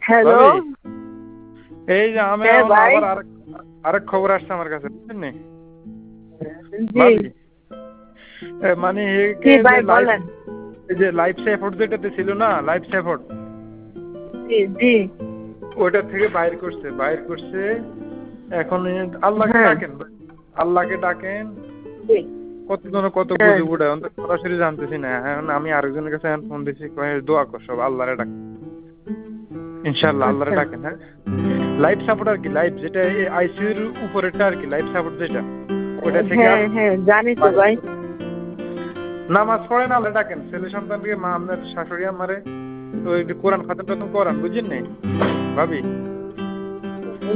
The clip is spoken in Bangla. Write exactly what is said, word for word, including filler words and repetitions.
হ্যালো। ভাবি এই যে আমি হ্যাঁ এখন ভাই। আবার আরেক আরেক খবর আসছে আমার কাছে, বুঝছেন নি? জি। ভাবি এ মানে জি একে যে ভাই লাইফ বলেন। এই যে লাইফ সাপোর্ট যেটাতে ছিল না, লাইফ সাপোর্ট জি, জি। ওইটা থেকে বাইর করছে, বাইর করছে। এখন এ আল্লাহকে হ্যাঁ। ডাকেন ভাই। আল্লাহকে ডাকেন। জি। কতজনে কত হ্যাঁ। গুজব উড়ায়, আমি তো সরাসরি জানতেছি না। এখন আমি আরেকজনের কাছে এখন ফোন দিছি, কয়ে দোয়া কর সব আল্লাহরে ডাক। ইনশাআল্লাহ আল্লাহরে আচ্ছা। ডাকেন, হ্যাঁ? লাইফ সাপোর্ট আর কি, লাইফ যেটা আইসিইউর উপরেরটা আর কি, লাইফ সাপোর্ট যেটা ওইটা থেকে হ্যাঁ, আর হ্যাঁ জানি তো ভাই। নামাজ পড়েন, আল্লাহ ডাকেন। ছেলে সন্তানকে মা আপনার শাশুড়ি আমারে তো একটু কোরআন খাতম টাতম করান, বুঝছেন নি ভাবি?